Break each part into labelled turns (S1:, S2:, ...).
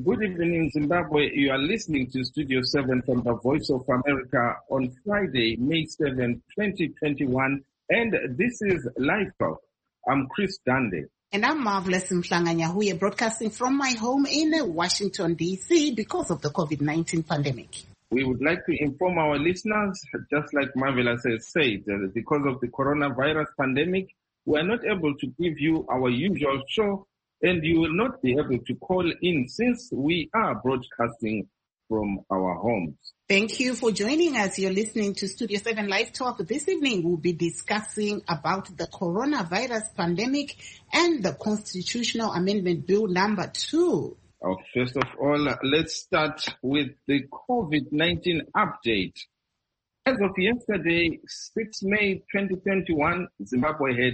S1: Good evening, Zimbabwe. You are listening to Studio 7 from the Voice of America on Friday, May 7, 2021. And this is Live Talk. I'm Chris Dande.
S2: And I'm Marvelous Mhlanganyahuye, broadcasting from my home in Washington, D.C. because of the COVID-19 pandemic.
S1: We would like to inform our listeners, just like Marvelous has said, because of the coronavirus pandemic, we are not able to give you our usual show, and you will not be able to call in since we are broadcasting from our homes.
S2: Thank you for joining us. You're listening to Studio 7 Live Talk. This evening, we'll be discussing about the coronavirus pandemic and the Constitutional Amendment Bill number 2.
S1: First of all, let's start with the COVID-19 update. As of yesterday, 6 May 2021, Zimbabwe had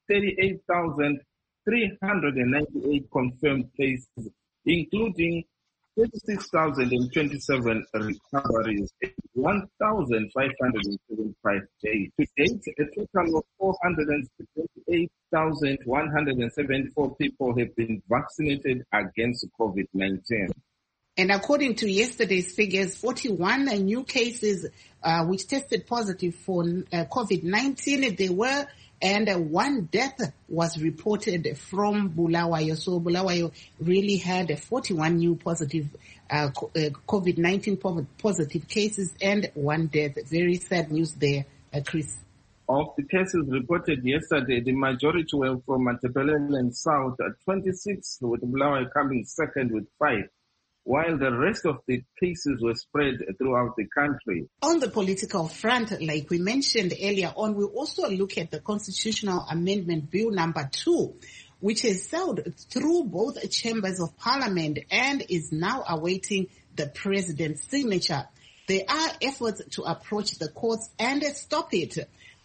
S1: 38,398 confirmed cases, including 36,027 recoveries, 1,575 days. To date, a total of 478,174 people have been vaccinated against COVID-19.
S2: And according to yesterday's figures, 41 new cases which tested positive for COVID-19 they were, and one death was reported from Bulawayo. So Bulawayo really had 41 new positive COVID-19 positive cases and one death. Very sad news there, Chris.
S1: Of the cases reported yesterday, the majority were from Matebeleland South, 26, with Bulawayo coming second with 5. While the rest of the cases were spread throughout the country.
S2: On the political front, like we mentioned earlier on, we also look at the Constitutional Amendment Bill number 2, which has sailed through both chambers of parliament and is now awaiting the president's signature. There are efforts to approach the courts and stop it.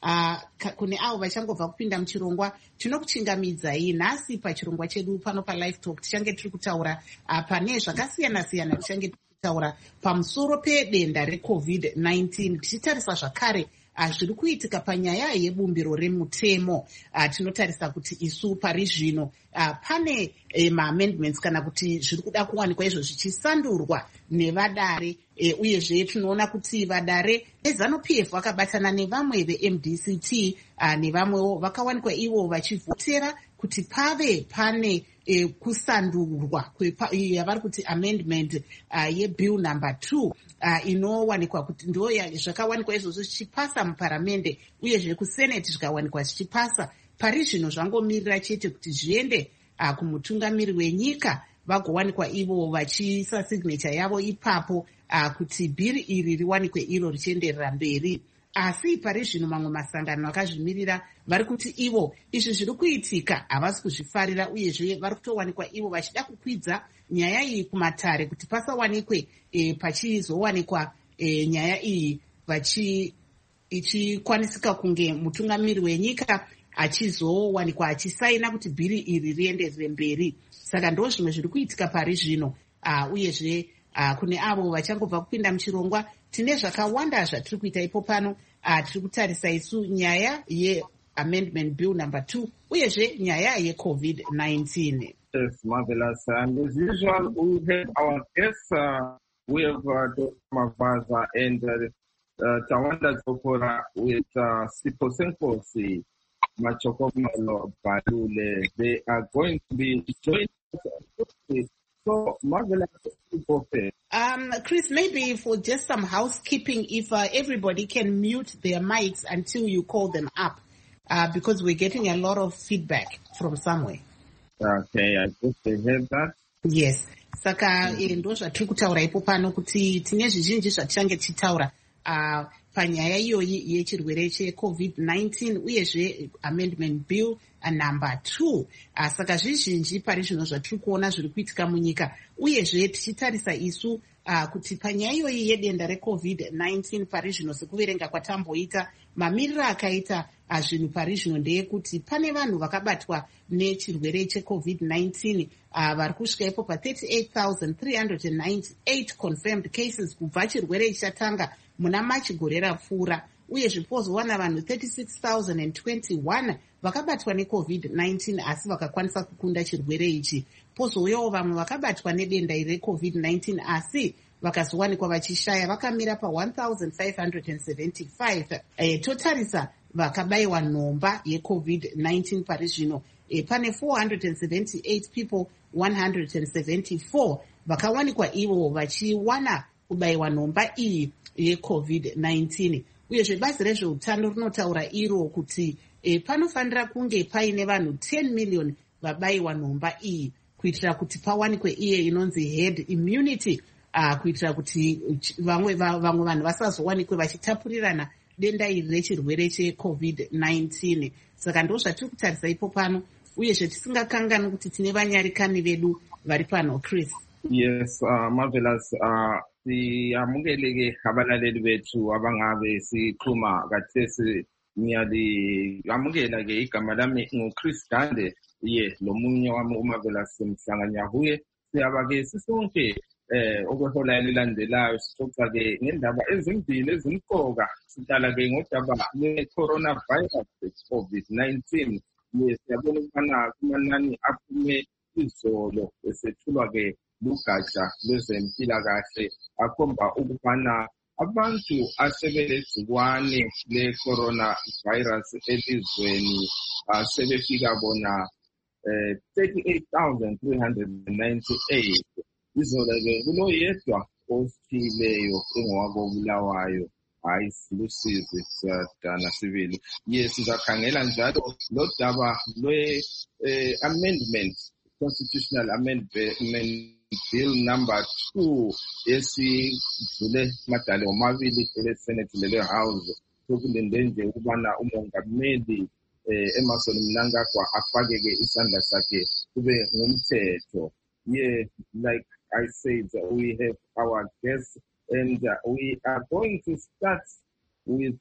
S2: Kune avo vachangobva kupinda muchirongwa tinokuchingamidzai nhasi pachirongwa chedu pano paLive Talk tichange tiri kutaura pane zvakasiyana siyana tichange tiri kutaura pamusoro pedenda reCovid-19 tichitarisa zvakare zviri kuitika panyaya yebumbiro remutemo. Tinotarisa kuti isu pari zvino pane maamendments kana kuti zviri kuda kuwanikwa izvo zvichisandurwa nevadare, uyezve tinoona kuti vadare veZANU-PF vakabatana nevamwe veMDCT nevamwewo vakawanikwa ivo vachivhotera kuti pave pane kusandurwa yavari kuti amendment yebill number 2 inowanikwa kuti ndo zvakawanikwa izvozvo zvichipasa muparamende uyezve kuseneti zvikawanikwa zvichipasa. Pari zvino zvangomirira chete kuti zviende kumutungamiri wenyika vagowanikwa ivo vachiisa signature yavo ipapo kuti bhiri iri riwanikwe iro richienderera mberi. Asi pari zvino mamwe masangano akazvimirira vari kuti ivo izvi zviri kuitika havasi kuzvifarira, uyezve vari kutowanikwa ivo vachida kukwidza nyaya iyi kumatare kuti pasawanikwe pachizowanikwa nyaya iyi ichikwanisika kunge mutungamiri wenyika achizowanikwa achisaina kuti bhiri iri rienderere mberi. Saka ndo zvimwe zviri kuitika pari zvino, uyezve kune avo vachangobva kupinda muchirongwa tine zvakawanda zvatiri kuita ipo pano. Tiri kutarisa isu nyaya yeamendment bill number 2 uyezve nyaya yeCovid-19.
S1: Yes, marvelous. And as usual, we have our guests. We have Dr. Mavaza and Tawanda Zokora with Sipho Senkosi Machokomalo Balule. They are going to be joining us. So, marvelous.
S2: Chris, maybe for just some housekeeping, if everybody can mute their mics until you call them up, because we're getting a lot of feedback from somewhere.
S1: Okay, I guess they heard that.
S2: Yes. Saka ndo zvatiri kutaura ipo pano kuti tine zvizhinji zvatichange tichitaura panyaya iyoyi yechirwere cheCovid-19 uyezve amendment bill number 2. Saka zvizhinji pari zvino zvatiri kuona zviri kuitika munyika, uyezve tichitarisa isu kuti panyaya iyoyi yedenda reCovid-19 pari zvino sekuverenga kwatamboita mamiriro akaita zvinhu pari zvino ndeyekuti pane vanhu vakabatwa nechirwere cheCovid-19 vari kusvika ipo pa38,398 confirmed cases kubva chirwere chatanga muna Machi gore rapfuura, uyezve pozowana vanhu 36,021 vakabatwa neCovid-19 asi vakakwanisa kukunda chirwere ichi. Pozouyawo vamwe vakabatwa nedenda iri reCovid-19 asi vakazowanikwa vachishaya vakamira pa1,575. Totarisa vakabayiwa nhomba yeCovid-19 pari zvino pane 478 people, 174 vakawanikwa ivo vachiwana kubayiwa nhomba iyi yeCovid-19. Uyezve bazi rezveutano rinotaura iro kuti panofanira kunge paine vanhu 10 million vabayiwa nhomba iyi kuitira kuti pawanikwe iye inonzi herd immunity, kuitira kuti vamwe vanhu vasazowanikwe vachitapurirana denda iri rechirwere cheCovid-19. Saka ndo zvatiri kutarisa ipo pano, uyezve tisingakangani kuti tine vanyarikani vedu vari pano. Chris.
S1: Yes, marvelous. Siyamukeleke abalaleli bethu abangabe sikhuluma kathesi. Ngiyamukela-ke igama lami nguChris Gande, lo munye wami uMarvelous simhlanganya kuye. Siyaba-ke sisonke okwehola elilandelayo sixoxa-ke ngendaba ezimbili ezimqoka. Siqala-ke ngodaba lwe-coronavirus, COVID-19. Siyabona ukubana kumanani aphume izolo esethulwa-ke lugatsha lwezempilakahle akhomba ukubana abantu asebelegcikwane le-coronavirus elizweni sebefika bona 38,398. Izolo-ke kuloyedwa osiphileyo engowakobulawayo. Hayi, silusizi sidana sibili. Sizakhangela njalo lodaba lwe-amendment, constitutional amendment bill number 2 esidlule madale omabili ele-Senate lele-House. Sokulinde nje ukubana umongameli Emmerson Mnangagwa afake-ke isandla sakhe kube ngumthetho. Like I said, we have our guests and we are going to start with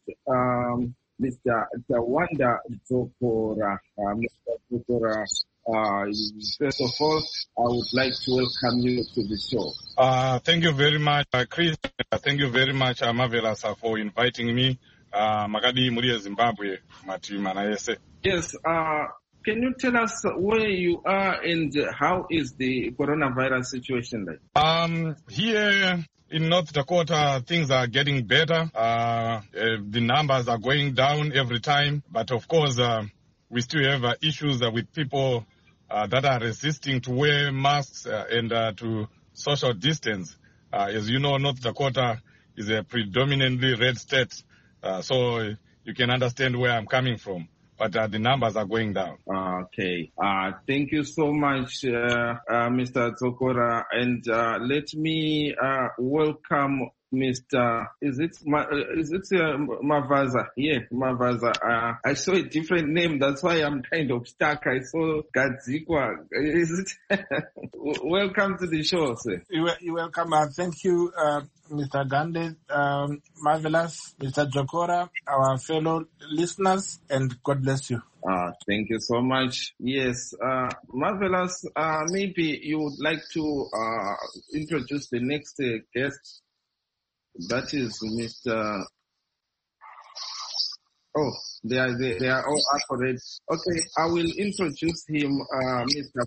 S1: Mr. Tawanda Dzokora. Mr. Dzokora, first of all, I would like to welcome you to the show.
S3: Thank you very much, Chris. Thank you very much, Marvelous, for inviting me. Makadi Muria Zimbabwe, Matimana Yese.
S1: Yes, can you tell us where you are and how is the coronavirus situation like?
S3: Here in North Dakota, things are getting better. The numbers are going down every time. But of course, we still have issues with people that are resisting to wear masks and to social distance. As you know, North Dakota is a predominantly red state. So you can understand where I'm coming from. But the numbers are going down.
S1: Okay. Thank you so much, Mr. Dzokora. And let me welcome Mr. Is it Mavaza? Yeah, Mavaza. I saw a different name. That's why I'm kind of stuck. I saw Gadzikwa. Is it? Welcome to the show, sir.
S4: You're welcome. Thank you, Mr. Gande, Marvelous, Mr. Dzokora, our fellow listeners, and God bless you.
S1: Thank you so much. Yes, Marvelous, maybe you would like to introduce the next guest. That is Mr. Oh, they are all accurate. Okay, I will introduce him, Mr.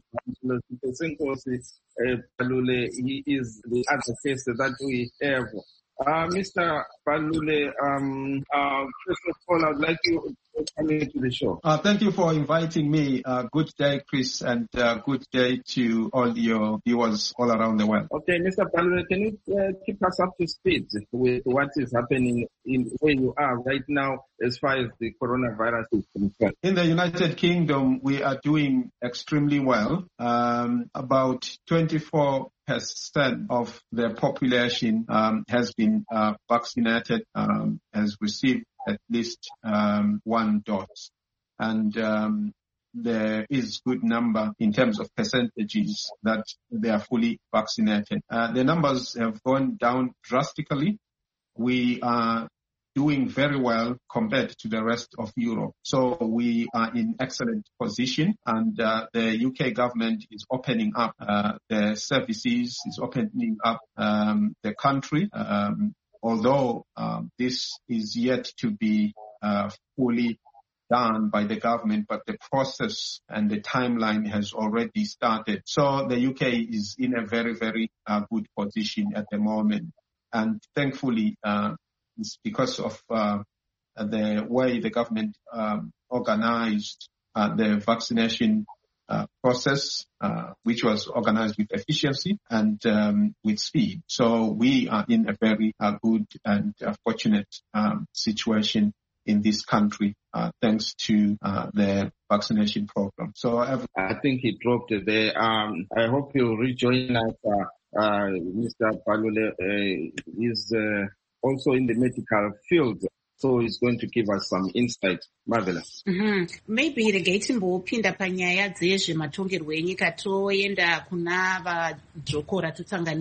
S1: Palule. He is the other case that we have. Mr. Palule, first of all, I'd like you to come into the show.
S5: Thank you for inviting me. Good day, Chris, and good day to all your viewers all around the world.
S1: Okay, Mr. Palule, can you keep us up to speed with what is happening in where you are right now as far as the coronavirus is concerned?
S5: In the United Kingdom, we are doing extremely well. About 24% of the population has been vaccinated, has received at least one dose. And there is good number in terms of percentages that they are fully vaccinated. The numbers have gone down drastically. We are doing very well compared to the rest of Europe. So we are in excellent position, and the UK government is opening up the services, is opening up the country. although this is yet to be fully done by the government, but the process and the timeline has already started. So the UK is in a very, very good position at the moment. And thankfully, it's because of the way the government organized the vaccination process, which was organized with efficiency and with speed. So we are in a very good and fortunate situation in this country, thanks to the vaccination program. So
S1: I think he dropped it there. I hope you'll rejoin us. Mr. Palule is also in the medical field, so he's going to give us some insight. Marvelous.
S2: Maybe regaitimbopinda panyaya dzezvematongerwo enyika toenda kuna vadzokora totanga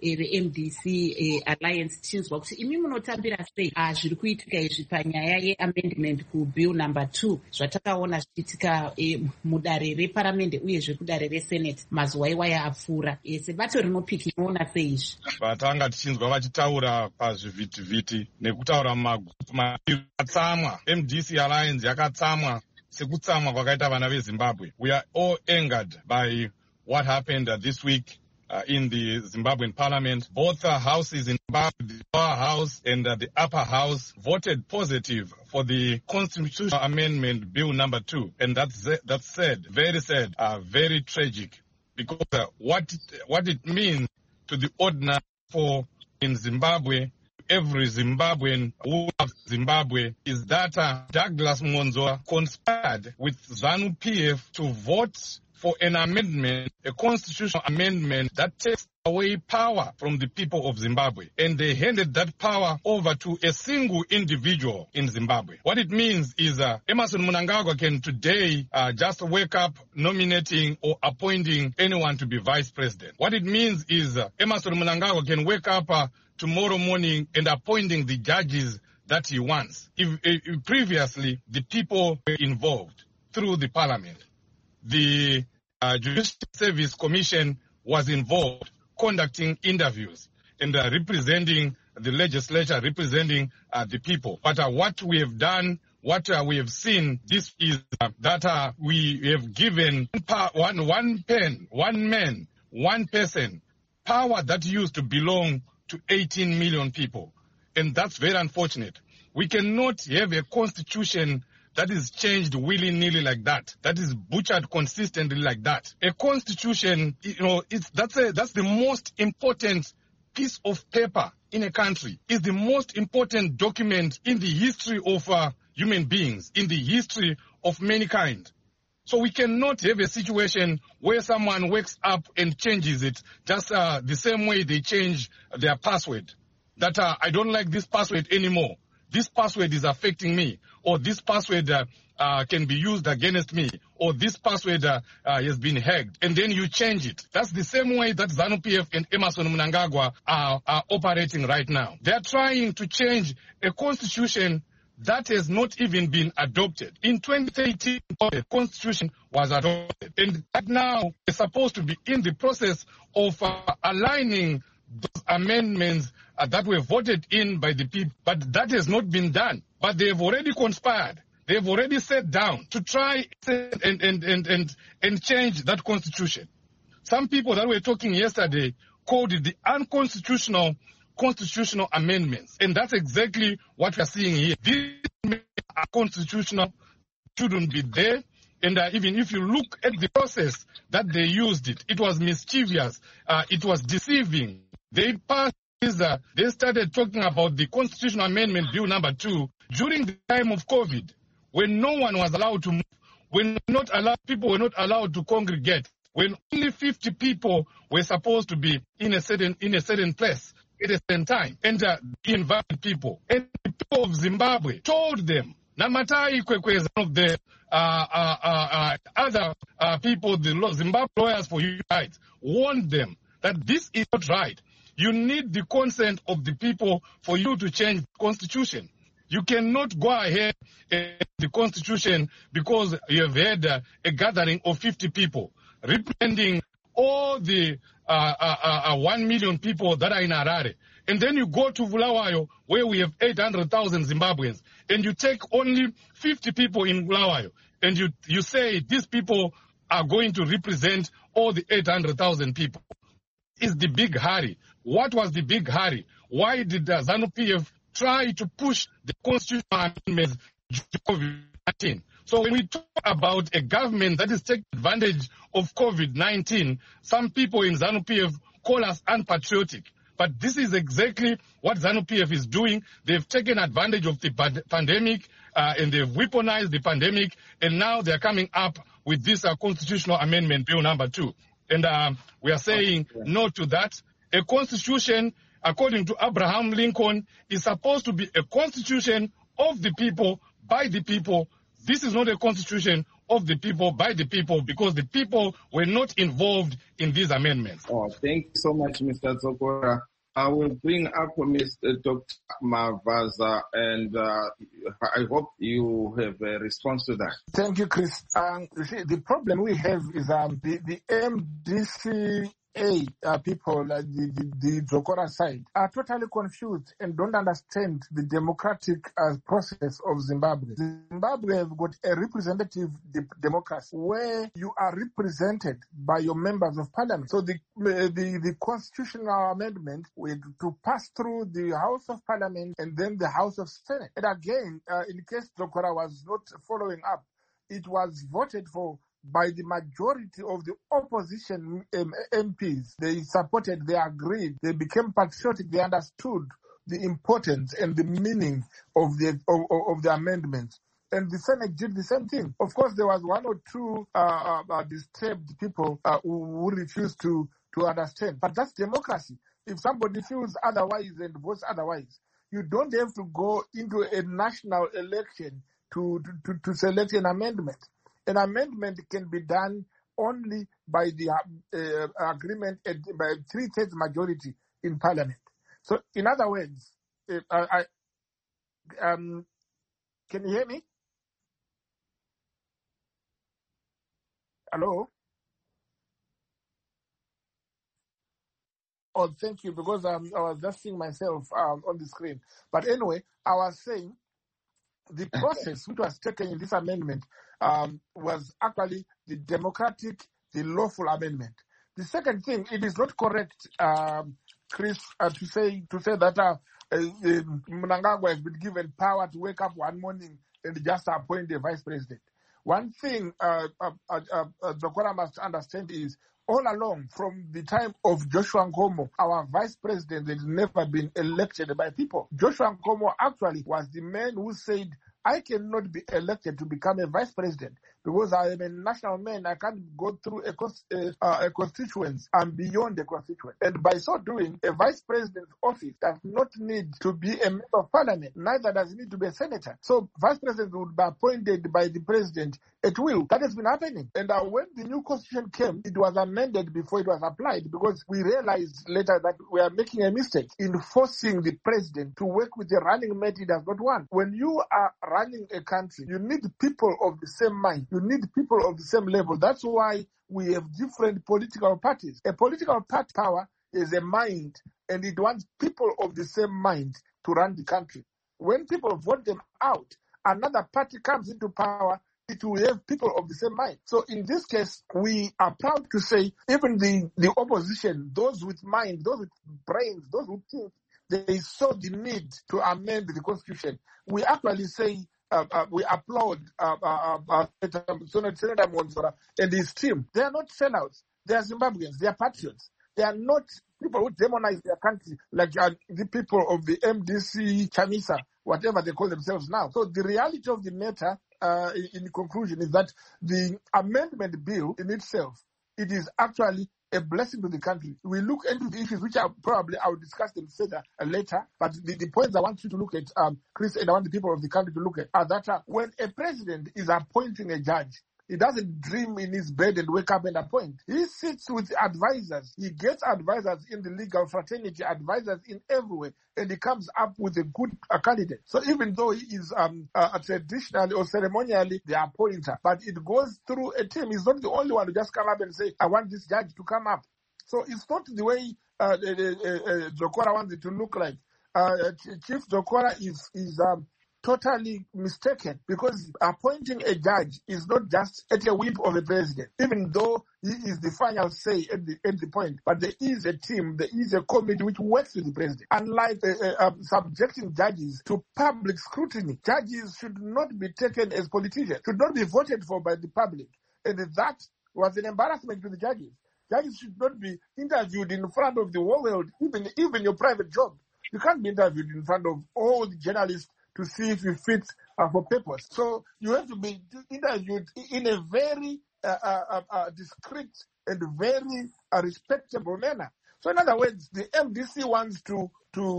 S2: neMDC Alliance tinzwa kuti imi munotambira sei zviri kuitika izvi panyaya yeamendment kubill number 2 zvatakaona zvichiitika mudare reparamende uyezve kudare resenate mazuva iwaya apfuura. Sebato rinopiki inoona sei izvi?
S3: Vatanga tichinzwa vachitaura pazvivhitivhiti nekutaura mumagupu matsamwa. MDC Alliance yakatsamwa sekutsamwa kwakaita vana veZimbabwe. We are all angered by what happened this week in the Zimbabwean parliament. Both houses in Zimbabwe, the lower house and the upper house, voted positive for the constitutional amendment bill number 2. And that's sad, very sad, very tragic, because what it means to the ordinary people in Zimbabwe, every Zimbabwean who loves Zimbabwe, is that Douglas Monzoa conspired with ZANU-PF to vote for an amendment, a constitutional amendment that takes away power from the people of Zimbabwe. And they handed that power over to a single individual in Zimbabwe. What it means is Emmerson Mnangagwa can today just wake up nominating or appointing anyone to be vice president. What it means is Emmerson Mnangagwa can wake up tomorrow morning and appointing the judges that he wants. If previously the people were involved through the parliament, the Judicial Service Commission was involved conducting interviews and representing the legislature, representing the people. But what we have done, what we have seen, this is that we have given one pen, one man, one person, power that used to belong to 18 million people. And that's very unfortunate. We cannot have a constitution that is changed willy-nilly like that, that is butchered consistently like that. A constitution, that's the most important piece of paper in a country. It's the most important document in the history of human beings, in the history of mankind. So we cannot have a situation where someone wakes up and changes it just the same way they change their password. That I don't like this password anymore. This password is affecting me. Or this password can be used against me. Or this password has been hacked. And then you change it. That's the same way that ZANU-PF and Emmerson Mnangagwa are operating right now. They are trying to change a constitution that has not even been adopted. In 2018, the constitution was adopted. And right now, we're supposed to be in the process of aligning those amendments that were voted in by the people. But that has not been done. But they have already conspired. They have already sat down to try and change that constitution. Some people that were talking yesterday called it the unconstitutional constitutional amendments. And that's exactly what we're seeing here. These are constitutional, shouldn't be there. And even if you look at the process that they used it was mischievous. It was deceiving. They passed this, they started talking about the constitutional amendment bill number 2 during the time of COVID, when no one was allowed to move, when people were not allowed to congregate, when only 50 people were supposed to be in a certain place at a certain time, and invited people. And the people of Zimbabwe told them, Namatai Kwekwe, one of the other people, the Zimbabwe Lawyers for Human Rights, warned them that this is not right. You need the consent of the people for you to change the constitution. You cannot go ahead and the constitution because you have had a gathering of 50 people representing all the 1 million people that are in Harare. And then you go to Bulawayo, where we have 800,000 Zimbabweans, and you take only 50 people in Bulawayo, and you say these people are going to represent all the 800,000 people. Is the big hurry? What was the big hurry? Why did the ZANU-PF try to push the constitutional amendments due to COVID-19? So when we talk about a government that is taking advantage of COVID-19, some people in ZANU-PF call us unpatriotic. But this is exactly what ZANU-PF is doing. They've taken advantage of the pandemic and they've weaponized the pandemic, and now they're coming up with this constitutional amendment bill number 2. And we are saying no to that. A constitution, according to Abraham Lincoln, is supposed to be a constitution of the people, by the people. This is not a constitution of the people, by the people, because the people were not involved in these amendments.
S1: Oh, thank you so much, Mr. Zokora. I will bring up Mr. Dr. Mavaza, and I hope you have a response to that.
S4: Thank you, Chris. You see, the problem we have is the MDCA people, the Zokora side, are totally confused and don't understand the democratic process of Zimbabwe. Zimbabwe have got a representative democracy where you are represented by your members of parliament. So the constitutional amendment was to pass through the House of Parliament and then the House of Senate. And again, in case Zokora was not following up, it was voted for by the majority of the opposition MPs. They supported, they agreed, they became patriotic, they understood the importance and the meaning of the amendments. And the Senate did the same thing. Of course, there was one or two disturbed people who refused to understand. But that's democracy. If somebody feels otherwise and votes otherwise, you don't have to go into a national election to select an amendment. An amendment can be done only by the agreement by 3/3 majority in Parliament. So, in other words, can you hear me? Hello? Oh, thank you, because I was just seeing myself on the screen. But anyway, I was saying the process which was taken in this amendment was actually the democratic, the lawful amendment. The second thing, it is not correct, Chris, to say that Mnangagwa has been given power to wake up one morning and just appoint a vice president. One thing Zokora must understand is, all along, from the time of Joshua Nkomo, our vice president has never been elected by people. Joshua Nkomo actually was the man who said, I cannot be elected to become a vice president because I am a national man. I can't go through a constituency. I'm beyond the constituency. And by so doing, a vice president's office does not need to be a member of parliament. Neither does it need to be a senator. So vice president would be appointed by the president at will. That has been happening. And when the new constitution came, it was amended before it was applied, because we realized later that we are making a mistake in forcing the president to work with the running mate he does not want. When you are running a country, you need people of the same mind. You need people of the same level. That's why we have different political parties. A political party power is a mind, and it wants people of the same mind to run the country. When people vote them out, another party comes into power, it will have people of the same mind. So in this case, we are proud to say even the opposition, those with mind, those with brains, those who think, they saw the need to amend the constitution. We actually say, we applaud Senator Monsora and his team. They are not sellouts. They are Zimbabweans. They are patriots. They are not people who demonize their country like the people of the MDC, Chamisa, whatever they call themselves now. So the reality of the matter, in conclusion, is that the amendment bill in itself, it is actually a blessing to the country. We look into the issues which I will discuss them further later, but the points I want you to look at, Chris, and I want the people of the country to look at, are that when a president is appointing a judge, He doesn't dream in his bed and wake up and appoint. He sits with advisors. He gets advisors in the legal fraternity, advisors in everywhere, and he comes up with a good candidate. So even though he is traditionally or ceremonially the appointer, but it goes through a team. He's not the only one to just come up and say, I want this judge to come up. So it's not the way Jokora wants it to look like. Chief Jokora is totally mistaken, because appointing a judge is not just at a whim of the president, even though he is the final say at the point. But there is a team, there is a committee which works with the president. Unlike subjecting judges to public scrutiny, judges should not be taken as politicians, should not be voted for by the public. And that was an embarrassment to the judges. Judges should not be interviewed in front of the whole world, even your private job. You can't be interviewed in front of all the journalists to see if you fit for purpose. So you have to be interviewed in a very discreet and very respectable manner. So in other words, the MDC wants to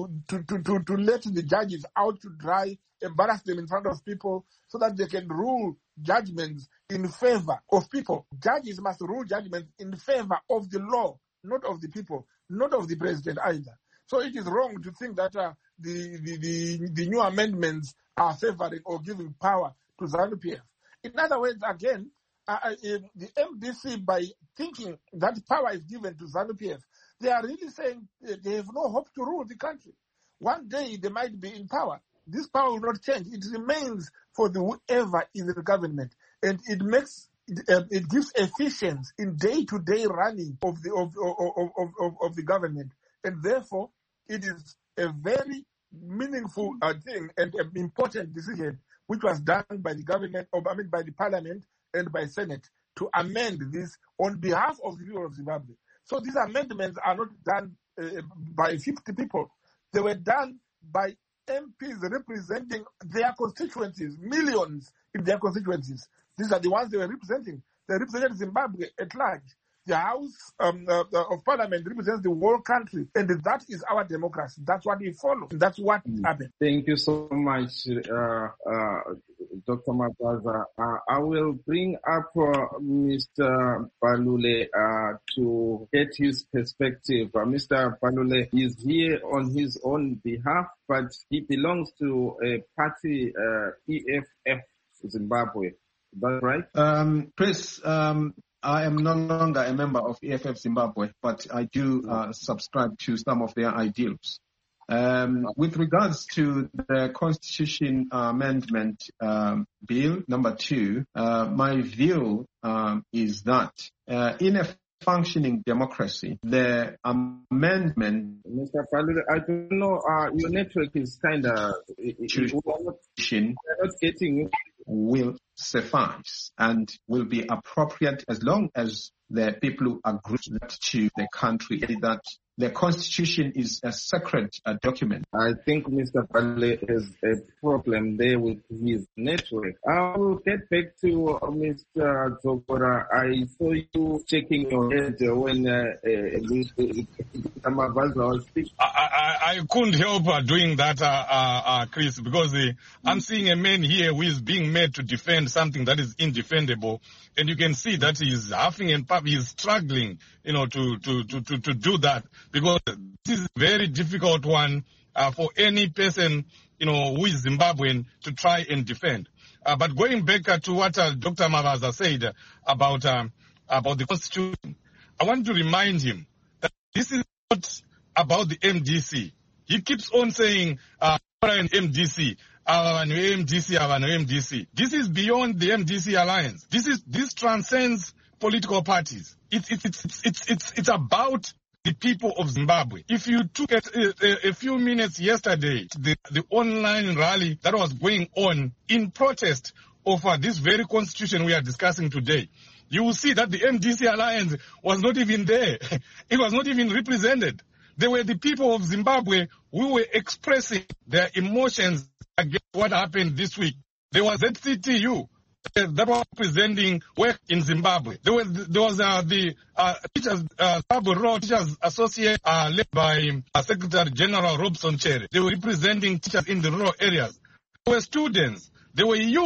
S4: let the judges out to dry, embarrass them in front of people so that they can rule judgments in favor of people. Judges must rule judgments in favor of the law, not of the people, not of the president either. So it is wrong to think that the new amendments are favoring or giving power to ZANU-PF. In other words, again, the MDC, by thinking that power is given to ZANU-PF, they are really saying they have no hope to rule the country. One day they might be in power. This power will not change. It remains for whoever is in the government, and it gives efficiency in day-to-day running of the government, and therefore it is a very meaningful thing and an important decision which was done by the government, by the parliament and by Senate, to amend this on behalf of the people of Zimbabwe. So these amendments are not done by 50 people. They were done by MPs representing their constituencies, millions in their constituencies. These are the ones they were representing. They represented Zimbabwe at large. The House of Parliament represents the whole country, and that is our democracy. That's what we follow. That's what happened.
S1: Thank you so much, Dr. Mabaza. I will bring up Mr. Balule to get his perspective. Mr. Balule is here on his own behalf, but he belongs to a party, EFF Zimbabwe. Is that right?
S5: Chris, I am no longer a member of EFF Zimbabwe, but I do subscribe to some of their ideals. With regards to the Constitution Amendment Bill number 2, my view is that in a functioning democracy, the amendment...
S1: Mr. Falule, I don't know, your network is kind of... We're not getting it.
S5: Will suffice and will be appropriate as long as the people who agree to the country that the Constitution is a sacred document.
S1: I think Mr. Falule has a problem there with his network. I will get back to Mr. Jokora. I saw you shaking your head when Mabaza was speaking.
S3: I couldn't help doing that, Chris, because I'm seeing a man here who is being made to defend something that is indefendable, and you can see that he's huffing and puffing, he's struggling, to do that, because this is a very difficult one for any person, who is Zimbabwean to try and defend. But going back to what Dr. Mabaza said about the Constitution, I want to remind him that this is not about the MDC. He keeps on saying, MDC. MDC. This is beyond the MDC alliance. This transcends political parties. It's about the people of Zimbabwe. If you took a few minutes yesterday, the online rally that was going on in protest of this very constitution we are discussing today, you will see that the MDC alliance was not even there. It was not even represented. They were the people of Zimbabwe who were expressing their emotions against what happened this week. There was ZCTU that was representing work in Zimbabwe. There was the Teachers Zimbabwe Teachers Association led by Secretary General Robson Cherry. They were representing teachers in the rural areas. There were students. There were youth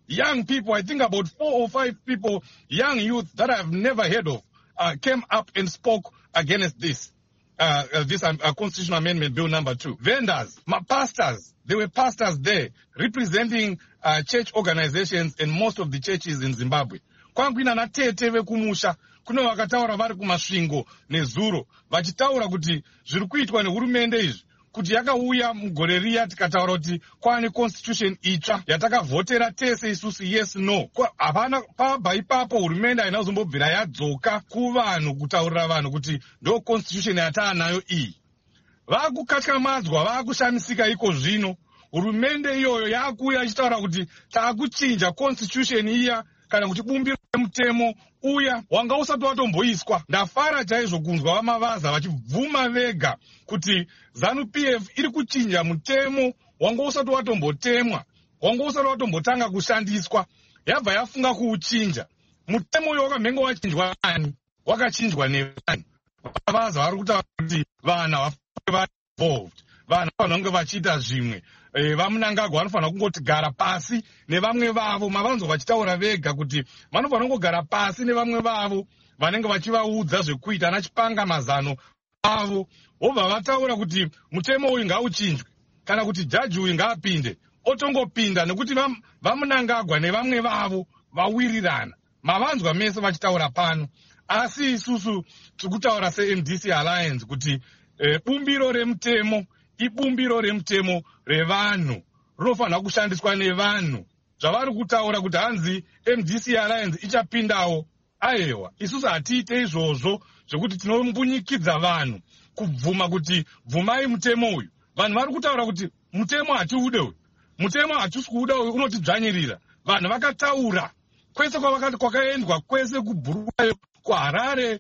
S3: young people, I think about 4 or 5 people, young youth that I've never heard of, came up and spoke against this constitutional amendment bill number 2. Vendors, pastors, there were pastors there representing church organizations and most of the churches in Zimbabwe. Kwangwina na tete vekumusha, kuno vakataura vari kumasvingo nezuro, vachitaura kuti zviri kuitwa nehurumende izvi, kuti yakauya mugore riya tikataura kuti kwane constitution itsva yatakavhotera tese isusu yes no. Hapana pabva ipapo hurumende haina kuzombobvira yadzoka kuvanhu kutaurira vanhu kuti ndo constitution yataanayo iyi. Vakukatyamadzwa, vakushamisika iko zvino. Hurumende iyoyo yakuuya ichitaura kuti taakuchinja constitution iya kana kuti bumbiro remutemo uya wanga usati watomboiswa. Ndafara chaizvo kunzwa vamavaza vachibvuma vega kuti ZANU-PF iri kuchinja mutemo wanga usati watombotemwa, wanga usati watombotanga kushandiswa. Yabva yafunga kuuchinja. Mutemo uyo wakamhenga wachinjwa nani? Wakachinjwa nevani? Vamavaza vari kutaura kuti vana vari involved, vanhu vanenge vachiita zvimwe. Vamunangagwa vanofanira kungoti gara pasi nevamwe vavo. Mavanzwa vachitaura vega kuti vanofanira kugara pasi nevamwe vavo vanenge vachivaudza zvekuita nachipanga mazano avo. Vobva vataura kuti mutemo uyu ngauchinjwe kana kuti jaji uyu ngaapinde. Otongopinda nekuti vamunangagwa nevamwe vavo vawirirana. Mavanzwa mese vachitaura pano. Asi isusu tikutaura seMDC Alliance kuti bumbiro remutemo ibumbiro remutemo revanhu, rinofanira kushandiswa nevanhu. Zvavari kutaura kuti hanzi MDC Alliance ichapindawo, aiwa isusu hatiite izvozvo zvekuti tinombunyikidzwa vanhu kubvuma kuti bvumai mutemo uyu. Vanhu vari kutaura kuti mutemo hatiude uyu, mutemo hatisi kuuda uyu, unotidzvanyirira. Vanhu vakataura kwese kwakaendwa, kwese kuBhurayo, kuHarare,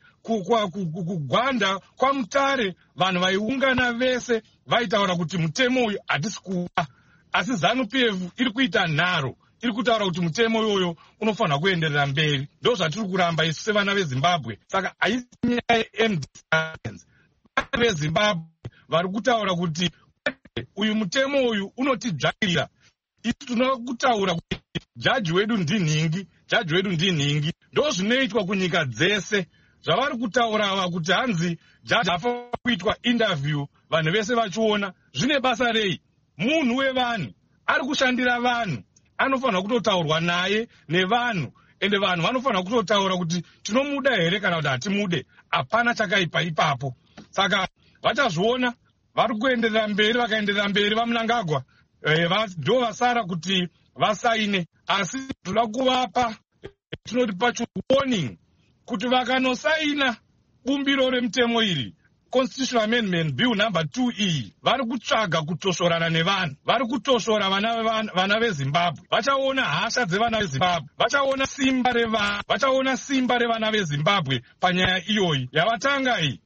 S3: kuGwanda, kwaMutare, vanhu vaiungana vese vaitaura kuti mutemo uyu hatisi kuuda. Asi ZANU-PF iri kuita nharo, iri kutaura kuti mutemo uyoyo unofanira kuenderera mberi. Ndo zvatiri kuramba isu sevana veZimbabwe. Saka haisi nyaya yeMDC Alliance. Vana veZimbabwe vari kutaura kuti uyu mutemo uyu unotidzvanyirira. Isu tinokutaura kuti jaji wedu ndinhingi, jaji wedu ndinhingi. Ndo zvinoitwa kunyika dzese. Zvavari kutaura kuti hanzi jaji afa kuitwa interview vanhu vese vachiona. Zvine basa rei? Munhu wevanhu ari kushandira vanhu, anofanira kutotaurwa naye nevanhu, ende vanhu vanofanira kutotaura kuti tinomuda here kana kuti hatimude. Hapana chakaipa ipapo. Saka vachazviona, vari kuenderera mberi, vakaenderera mberi vamunangagwa ndo vasara kuti vasaine. Asi toda kuvapa, tinoti pacho warning kuti vakanosaina bumbiro remutemo iri, Constitutional Amendment Bill number 2 iyi, vari kutsvaga kutosvorana nevanhu, vari kutoshora vana veZimbabwe. Vachaona hasha dzevana veZimbabwe, vachaona simba revanhu, vachaona simba revana veZimbabwe panyaya iyoyi yavatanga iyi.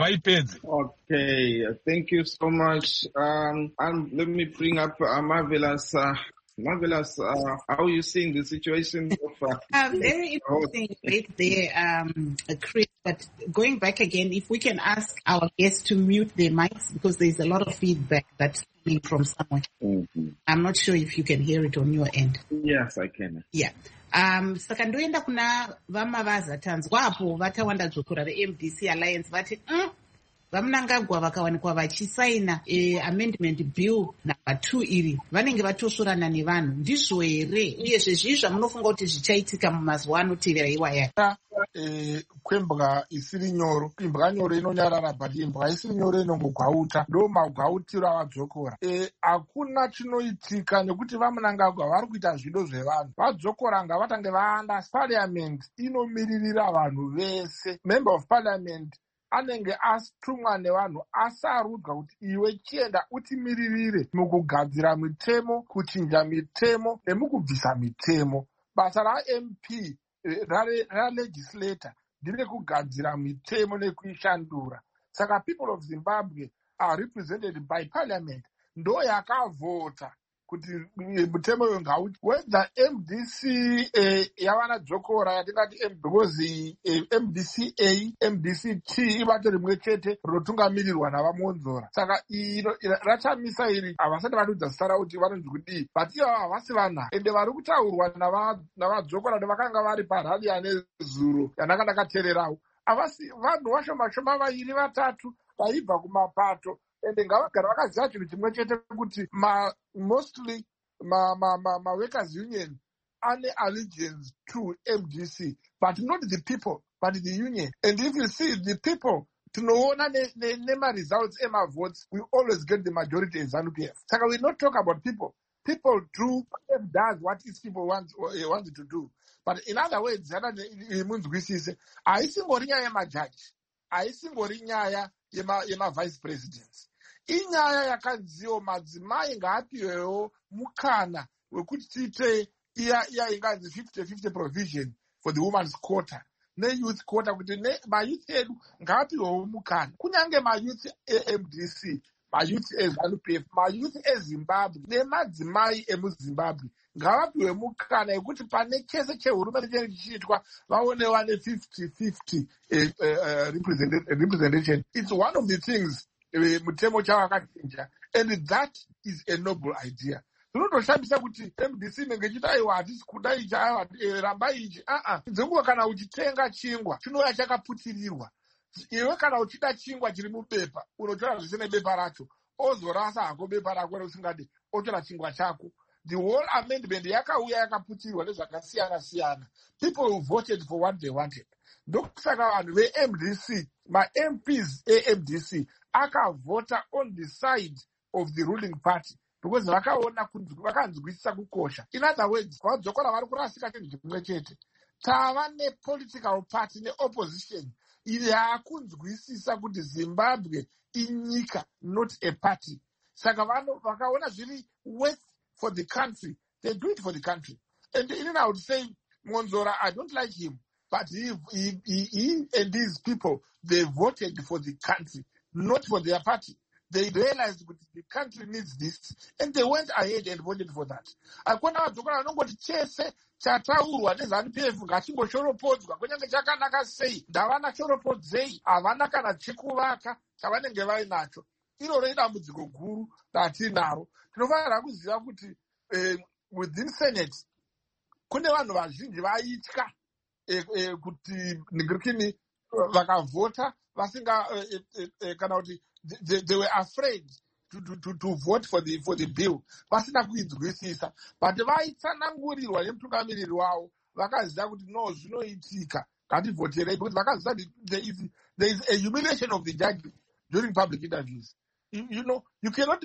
S1: Okay, thank you so much. And let me bring up Marvelous. Marvelous, how are you seeing the situation of
S2: very interesting debate there, Chris. But going back again, if we can ask our guests to mute their mics because there's a lot of feedback that's coming from someone.
S1: Mm-hmm.
S2: I'm not sure if you can hear it on your end.
S1: Yes, I can.
S2: Yeah. Saka ndoenda kuna vamavaza tanzwapo vatawanda dzokora reMDC Alliance vati vamunangagwa vakawanikwa vachisaina amendment bill number 2 iri vanenge vatosvorana nevanhu, ndizvo here? Uyezve zvii zvamunofunga kuti zvichaitika mumazuva anotevera iwaya?
S4: Kwembwa isiri nyoro, imbwa nyoro inonyarara, but imbwa isiri nyoro inongogwauta. Ndo magwautiro avadzokora. Hakuna chinoitika nekuti vamunangagwa vari kuita zvido zvevanhu. Vadzokora ngavatange vaandasi. Parliament inomiririra vanhu vese. Member of Parliament anenge atumwa nevanhu asarudzwa kuti iwe chienda utimiririre mukugadzira mitemo, kuchinja mitemo nemukubvisa mitemo. Basa raMP ralegislator ndire kugadzira mitemo nekuishandura. Saka people of Zimbabwe are represented by Parliament. Ndo yakavhota kuti mutemo uyu ngauti whether MDC yavana dzokora yatingati because MDCA MDCT ibato rimwe chete rinotungamirirwa navamonzora. Saka iro rachamisa iri havasati vatudza zita rauti vanonzi kudii, but ivo havasi vana ende vari kutaurwa navadzokora nevakanga vari paradi ane zuro yananga ndakateererawo havasi vanhu vashoma vairi vatatu vaibva kumapato ende ngavagara vakaziva chinhu chimwe chete kuti mostly workers union ane allegiance to MDC, but not the people but the union. And if you see the people tinoona results votes, we always get the majority in ZANU-PF. So we not talk about people. People does what its people want to do. But in other words, haisingori nyaya yemajaji, haisingori nyaya yema-vice presidents. Inyaya yakanziwo madzimai ngaapiwewo mukana wekuti tiite iya inganzi 50-50 provision for the women's quota ne-youth quota, kuti mayouth edu ngaapiwewo mukana. Kunyange mayouth eMDC, mayouth eZANU-PF, mayouth eZimbabwe nemadzimai emuZimbabwe ngavapiwe mukana yekuti pane chese chehurumende chinenge chichiitwa vaonewa ne-50-50 representation. It's one of the things mutemo chavakachinja, and that is a noble idea. Zvinotoshambisa kuti MDC inenge ichiti aiwa hatisi kuda ichi ramba ichi dzenguva kana uchitenga chingwa chinouya chakaputirirwa. Iwe kana uchida chingwa chiri mubepa unotora zvisine bepa racho, ozorasa hako bepa rako reusingadi otora chingwa chako. The whole amendment yakauya yakaputirirwa nezvakasiyana-siyana. People who voted for what they wanted. Ndokusaka vanhu veMDC, ma-MPs eMDC akavota on the side of the ruling party because vakaona vakanzwisisa kukosha. In other words, vadzokora vari kurasika chinhu chimwe chete. Tava ne-political party ne-opposition yakunzwisisa kuti Zimbabwe inyika, not a party. Saka vakaona zviri worth for the country, they do it for the country. And even I would say, Monzora, I don't like him, but he and these people, they voted for the country, not for their party. They realized that the country needs this, and they went ahead and voted for that. Akona vadzokora vanongoti chese chataurwa neZANU-PF ngachimboshoropodzwa, kunyange chakanaka sei, ndavana shoropodzei, havana kana chekuvaka chavanenge vainacho. Iroro idambudziko guru ratinaro. Tinofanira kuziva kuti within Senate kune vanhu vazhinji vaitya kuti ningirikini vakavhota vasinga kana kuti they were afraid to vote for the bill vasina kuidzwisisa, but vaitsanangurirwa nemutungamiriri wavo vakaziva kuti no zvinoitika ngativhoterei, because vakaziva there is a humiliation of the judge during public interviews. You know, you cannot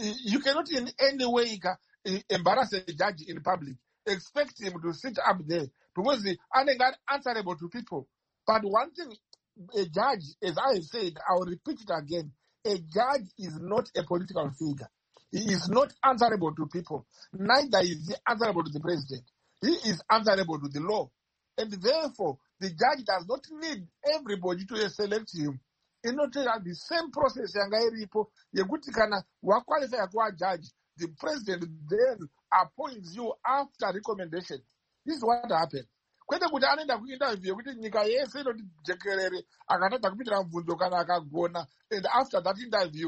S4: in any way embarrass a judge in public, expect him to sit up there because they are answerable to people. But one thing, a judge, as I have said, I will repeat it again, a judge is not a political figure. He is not answerable to people. Neither is he answerable to the president. He is answerable to the law. And therefore, the judge does not need everybody to select him. Inotera the same process yanga iripo yekuti kana waqualify kuva judge, the president then appoints you after recommendation. This is what happened. Kwete kuti anoenda kuinterview yekuti nyika yese inoti jekerere akatadza kupindira mubvunzo kana akagona, and after that interview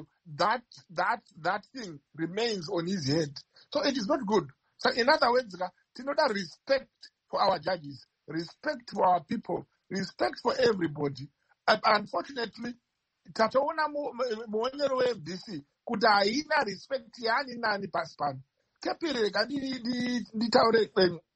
S4: that thing remains on his head. So it is not good. So in other words, tinoda respect for our judges, respect for our people, respect for everybody. Unfortunately, tatoona muonero weMDC kuti haina respect yaani nani pasi pano. Kepireka nditaure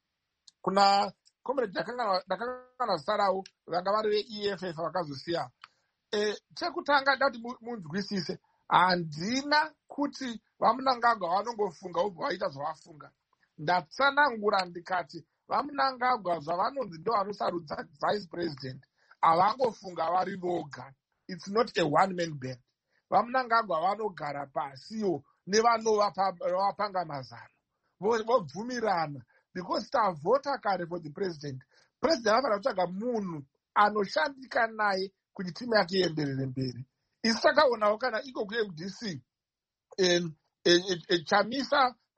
S4: kuna comrade ndakangana zitarawo vanga vari veEFF vakazosiya. Chekutanga ndati munzwisise, handina kuti vamunangagwa vanongofunga ubva vaita zvavafunga. Ndatsanangura ndikati vamunangagwa zvavanonzi ndo vanosarudza vice president havangofunga vari voga. It's not a one-man band. Vamunangagwa vanogara pasiwo nevanovapanga mazano vobvumirana, because tavhota kare for the president. President anofanira kutsvaga munhu anoshandika naye kuti timu yake ienderere mberi. Isi takaonawo kana iko kuMDC chamisa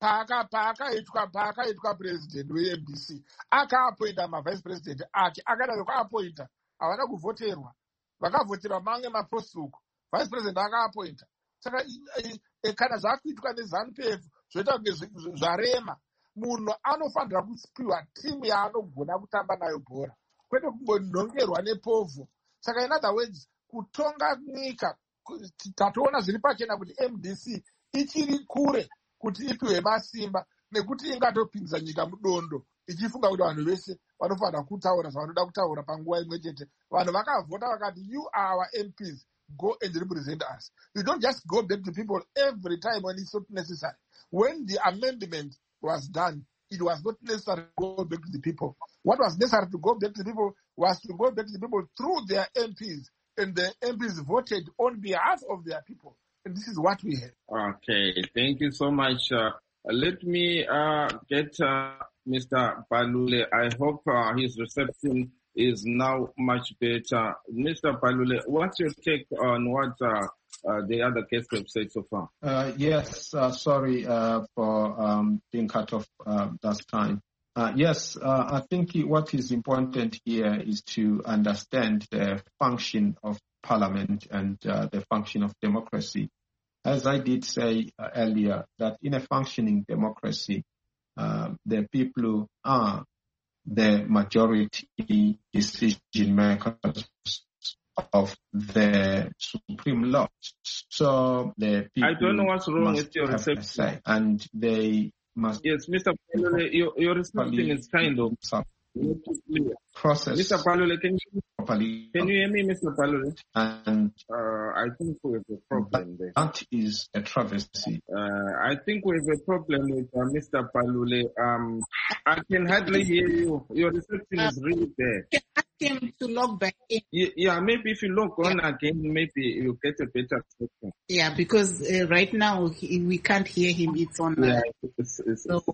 S4: paakaitwa president weMDC akaapointa mavice president ake akadaro kuapointa havana kuvhoterwa, vakavhoterwa mamwe mapostuku, vice president akaapointa. Saka kana zvakuitwa neZANU-PF zvoita kunge zvarema. Munhu anofanira kupiwa timu yaanogona kutamba nayo bhora, kwete kungonhongerwa nepovhu. Saka in other words, kutonga nyika tatoona zviri pachena kuti MDC ichiri kure kuti ipiwe masimba, nekuti ingatopinza nyika mudondo ichifunga kuti vanhu vese vanofanira kutaura zvavanoda kutaura panguva imwe chete. Vanhu vakavhota vakati, you are our MPs, go and represent us. You don't just go back to people every time when it's not necessary. When the amendment was done, it was not necessary to go back to the people. What was necessary to go back to the people was to go back to the people through their MPs, and the MPs voted on behalf of their people. And this is what we have.
S1: Okay, thank you so much. Let me get Mr. Palule. I hope his reception is now much better. Mr. Palule, what's your take on what the other guests have said so far?
S5: Yes, sorry for being cut off last time. Yes, I think what is important here is to understand the function of Parliament and the function of democracy. As I did say earlier, that in a functioning democracy, the people are the majority decision makers of the Supreme Law. So the people,
S1: I don't know what's wrong with your reception.
S5: And they must...
S1: Yes, Mr. Palule, your reception is kind of...
S5: process.
S1: Mr. Palule, can you hear me, Mr. Palule?
S5: And
S1: I think we have a problem there.
S5: That is a travesty.
S1: I think we have a problem with Mr. Palule. I can hardly hear you. Your reception is really bad.
S2: Can ask him to log back in.
S1: Yeah, maybe if you log on again, maybe you'll get a better reception.
S2: Yeah, because right now we can't hear him. It's on. So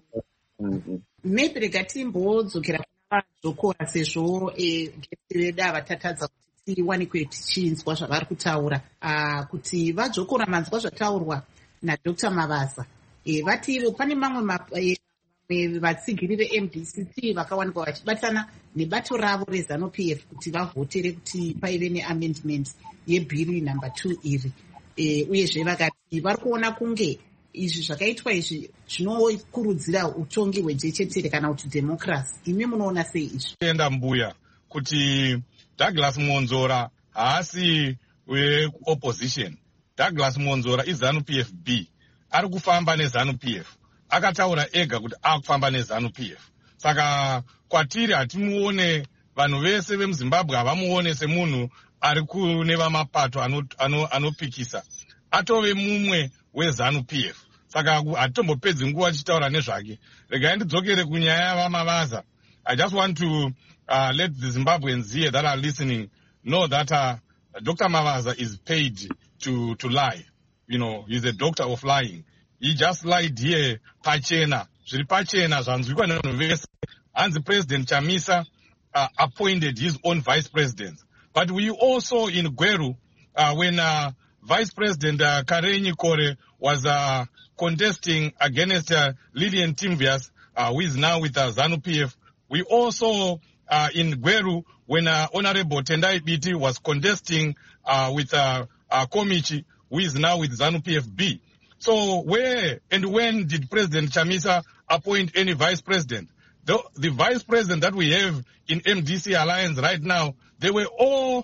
S2: maybe regatimboodzokera zvokora sezvo gesti vedu vatadza kuti tiwanikwe tichinzwa zvavari kutaura, kuti vadzokora manzwa zvataurwa naDr. Mavaza. Vativo pane mamwe vatsigiri veMDCT vakawanikwa vachibatana nebato ravo reZANU-PF kuti vavhotere kuti paive neamendment yebhiri number 2 iri, uyezve vakati vari kuona kunge izvi zvakaitwa izvi zvinokurudzira utongi hwejechetere kana kuti democracy. Imi munoona sei izvi?
S3: Enda mbuya kuti Douglas Monzora haasi weopposition. Douglas Monzora iZANU-PF B, ari kufamba neZANU-PF, akataura ega kuti akufamba neZANU-PF. Saka kwatiri hatimuone, vanhu vese vemuZimbabwe havamuone semunhu ari kune vamapato anopikisa. Atove mumwe weZANU-PF. Saka hatombopedzi nguva tichitaura nezvake. Regai ndidzokere kunyaya yaVamavaza. I just want to let the Zimbabweans here that are listening know that Dr. Mavaza is paid to lie. You know, he's a doctor of lying. He just lied here pachena. Zviri pachena zvanzwikwa nevanhu vese. And President Chamisa appointed his own vice presidents. But we also in Gweru, when Vice President Karenyi Kore was contesting against Lillian Timvias, who is now with ZANU-PF. We also in Gweru, when Honorable Tendai Biti was contesting with Komichi, who is now with ZANU-PF B. So where and when did President Chamisa appoint any vice president? The vice president that we have in MDC Alliance right now, they were all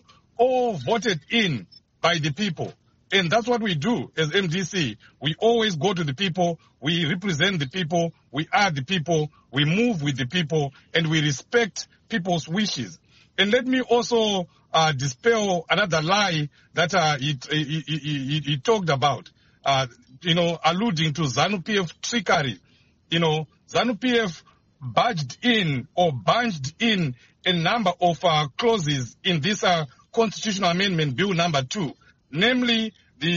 S3: voted in by the people. And that's what we do as MDC. We always go to the people, we represent the people, we are the people, we move with the people, and we respect people's wishes. And let me also dispel another lie that he talked about, alluding to ZANU-PF trickery. ZANU-PF bunched in a number of clauses in this constitutional amendment bill number 2. Namely, the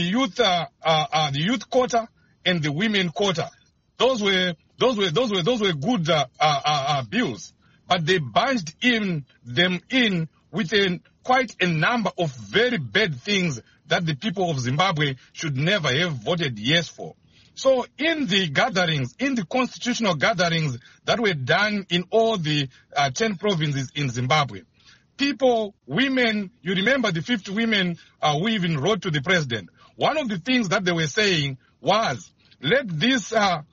S3: youth quota and the women quota. Those were good bills, but they bunched them in with quite a number of very bad things that the people of Zimbabwe should never have voted yes for. So in the gatherings, in the constitutional gatherings that were done in all the 10 provinces in Zimbabwe, people, women, you remember the 50 women who even wrote to the president. One of the things that they were saying was, let this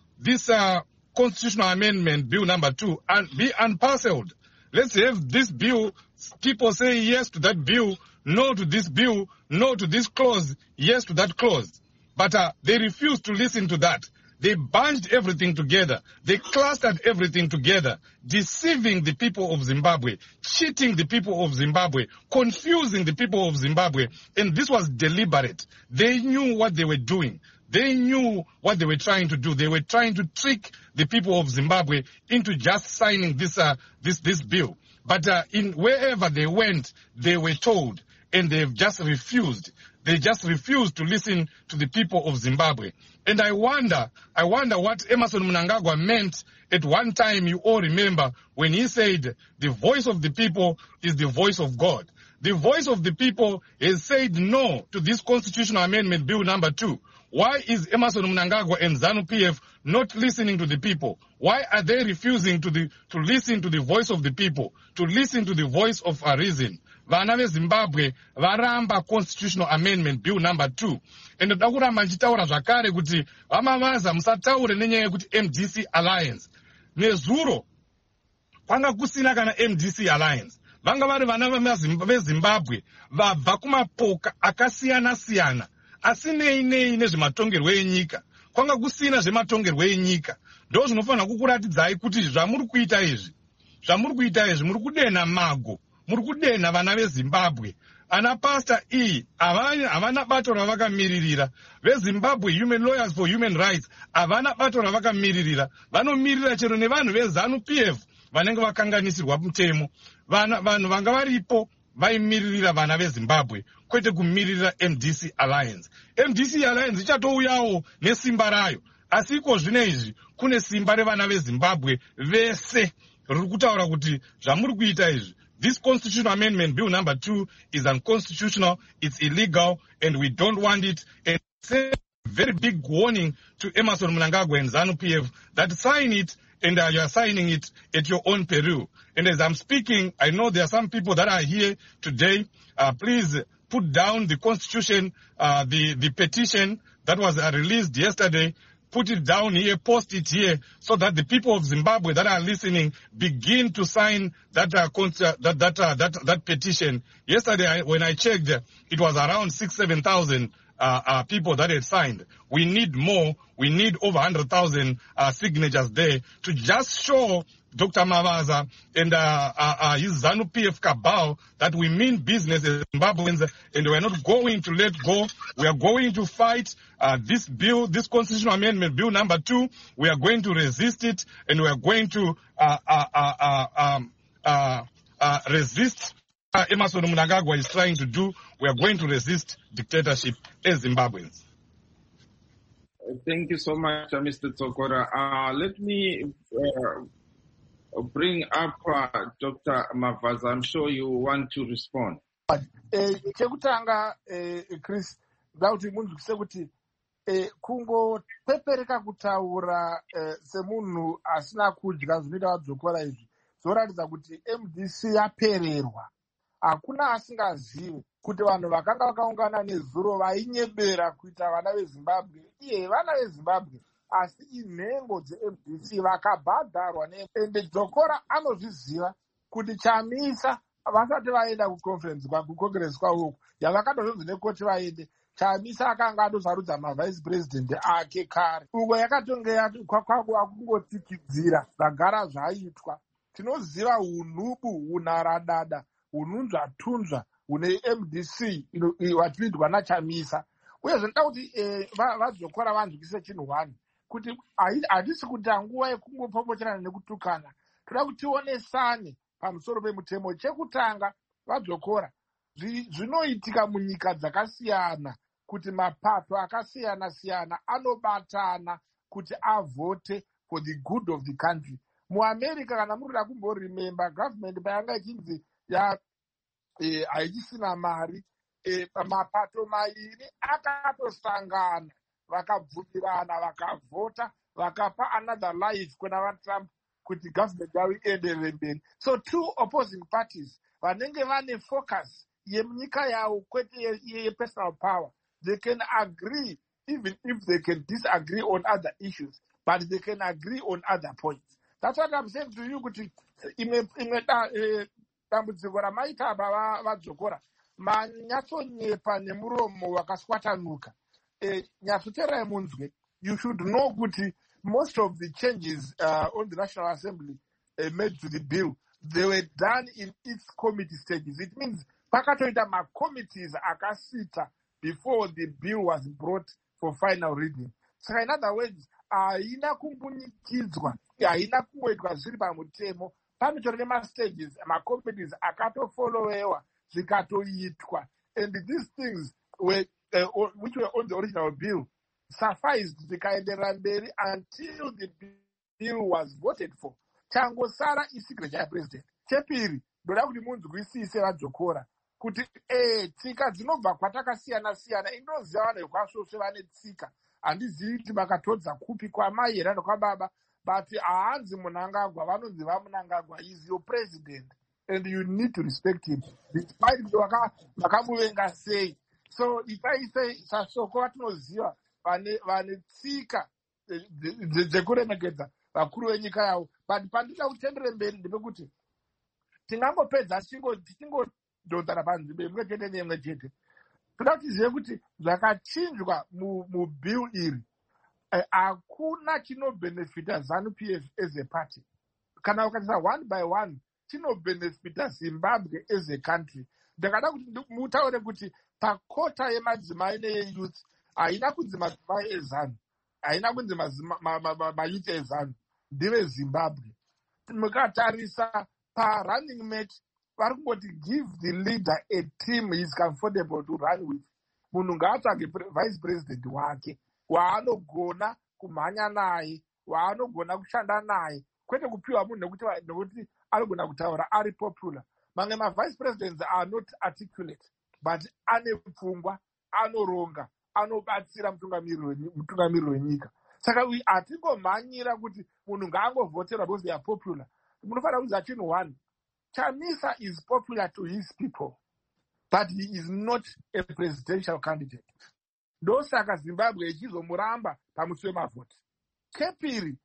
S3: constitutional amendment, bill number 2, be unparcelled. Let's have this bill, people say yes to that bill, no to this bill, no to this clause, yes to that clause. But they refused to listen to that. They bunched everything together. They clustered everything together, deceiving the people of Zimbabwe, cheating the people of Zimbabwe, confusing the people of Zimbabwe. And this was deliberate. They knew what they were doing. They knew what they were trying to do. They were trying to trick the people of Zimbabwe into just signing this bill. But in wherever they went, they were told, and they've just refused. They just refused to listen to the people of Zimbabwe. And I wonder what Emmerson Mnangagwa meant at one time. You all remember when he said, the voice of the people is the voice of God. The voice of the people has said no to this constitutional amendment, bill number 2. Why is Emmerson Mnangagwa and ZANU-PF not listening to the people? Why are they refusing to listen to the voice of the people, to listen to the voice of a reason? Vana veZimbabwe varamba constitutional amendment bill number 2. And dakuramba nchitaura zvakare kuti vamavaza musataure nenyaya yekuti MDC alliance. Nezuro kwanga kusina kana MDC alliance. Vanga vari vana veZimbabwe vabva kumapoka akasiyana siyana. Asinei nezvematongerwo enyika. Kwanga kusina zvematongerwo enyika. Ndo zvinofanira kukuratidzai kuti zvamuri kuita izvi muri kudena mago. Muri kudena vana veZimbabwe. Ana pastor havana bato ravakamiririra. VeZimbabwe Human Lawyers for Human Rights havana bato ravakamiririra. Vanomirira chero nevanhu veZANU-PF vanenge vakanganisirwa mutemo. Vanhu vanga varipo vaimiririra vana veZimbabwe, kwete kumirira MDC Alliance. MDC Alliance ichatouyawo nesimba rayo. Asi iko zvino izvi kune simba revana veZimbabwe vese riri kutaura kuti zvamuri kuita izvi. This constitutional amendment, bill number 2, is unconstitutional, it's illegal, and we don't want it. And say a very big warning to Emmerson Mnangagwa and ZANU-PF that sign it, and you are signing it at your own peril. And as I'm speaking, I know there are some people that are here today. Please put down the constitution, the petition that was released yesterday. Put it down here, post it here, so that the people of Zimbabwe that are listening begin to sign that petition. Yesterday, when I checked, it was around 6,000-7,000 people that had signed. We need more. We need over 100,000 signatures there to just show Dr. Mavaza and his ZANU-PF cabal that we mean business as Zimbabweans, and we are not going to let go. We are going to fight this bill, this constitutional amendment, bill number 2. We are going to resist it, and we are going to resist Emmerson Mnangagwa is trying to do. We are going to resist dictatorship as Zimbabweans.
S1: Thank you so much, Mr. Tsokora. Let me bring up Dr. Mavaza. I'm sure you want to respond.
S4: Chekutanga, Chris, dauti munhu sekuti kungopepereka kutaura semunhu asina kudya zvinoita vadzokora izvi zvoratidza kuti MDC yapererwa. Hakuna asingazivi kuti vanhu vakanga vakaungana nezuro vainyebera kuita vana veZimbabwe, vana veZimbabwe, asi inhengo dzeMDC vakabhadharwa ende Dzokora anozviziva kuti chamisa vasati vaenda kucongress kwavo yavakatozvonzi nekoti vaende. Chamisa akanga atosarudza mavice president ake kare. Uko yakatonge yati kwakwangu akungotikidzira zvagara zvaitwa. Tinoziva unubu, unaradada, ununzva-tunzva une MDC watinoitwa naChamisa. Uye zvinoda kuti vadzokora vanzwikise chinhu 1 kuti hatisi kuti nguva yekungopopocherana nekutukana. Toda kuti tionesane pamusoro pemutemo. Chekutanga, vadzokora zvinoitika munyika dzakasiyana kuti mapato akasiyana-siyana anobatana kuti avote for the good of the country. MuAmerica kana muri kuda kumboremember government payanga ichinzi haichisina mari, mapato mairi akatosangana vakabvumirana vakavhota vakapa another life kuna vaTrump kuti government yavo ienderere mberi. So two opposing parties vanenge vane focus yemunyika yavo kwete yepersonal power, they can agree even if they can disagree on other issues, but they can agree on other points. That's what I'm saying to you, kuti dambudziko ramaita aba vadzokora manyatsonyepa nemuromo wakaswatanuka. Nyatsoterai munzwe, you should know kuti most of the changes on the National Assembly made to the bill, they were done in its committee stages. It means pakatoita ma-committees akasita before the bill was brought for final reading. So in other words, haina kumbunikidzwa, haina kungoitwa zviri pamutemo, panotori nema-stages, ma-committees akatofolowewa zvikatoitwa. And these things were which were on the original bill sufficed zikaenderera mberi until the bill was voted for. Changosara isignature yapresident. Chepiri, ndoda kuti munzwisise vadzokora kuti tsika dzinobva kwatakasiyana-siyana, inoziva vanhu vekwasvosve vane tsika. Handizivi kuti vakatodza kupi kwamai here nokwababa, but haanzi Mnangagwa, vanonzi vaMnangagwa is your president and you need to respect him despite kuti vakamuvenga sei. So itaise sashoko vatinoziva vane tsika dzekuremekedza vakuru venyika yavo. But pandida kutendere mberi ndepekuti tingangopedza tichingodhodhara panzvimbo imwe chete neimwe chete. Toda tizive kuti zvakachinjwa mubill iri hakuna chinobhenefita ZANU-PF as a party. Kana ukatarisa one by one chinobhenefita Zimbabwe as a country. Ndakada kuti mutaure kuti pakota yemadzimai neyeyouth haina kunzi madzimai eZANU, haina kunzi mayouth eZANU, ndive Zimbabwe. Mukatarisa parunning mate vari kungoti give the leader a team he is comfortable to run with. Munhu ngaatsvage vice president wake waanogona kumhanya naye, waanogona kushanda naye, kwete kupiwa munhu nekuti anogona kutaura ari popular. Mamwe ma-vice presidents are not articulate, but ane pfungwa, anoronga, anobatsira mutungamiriri wenyika. Saka hatingomhanyira kuti munhu ngaangovhoterwa because they are popular. Munofanira kuziva chinhu one, Chamisa is popular to his people, but he is not a presidential candidate. Ndosaka Zimbabwe ichizomuramba pamusi wemavhoti. Chepiri,